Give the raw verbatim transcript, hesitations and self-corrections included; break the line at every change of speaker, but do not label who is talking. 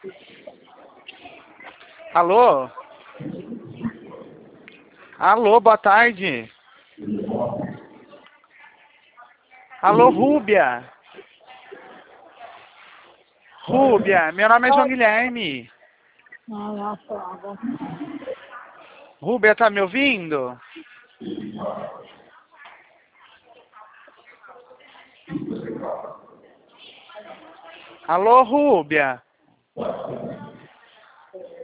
Alô? Alô, boa tarde. Alô, Rúbia. Rúbia, meu nome é João Guilherme. Rúbia, tá me ouvindo? Alô, Rúbia.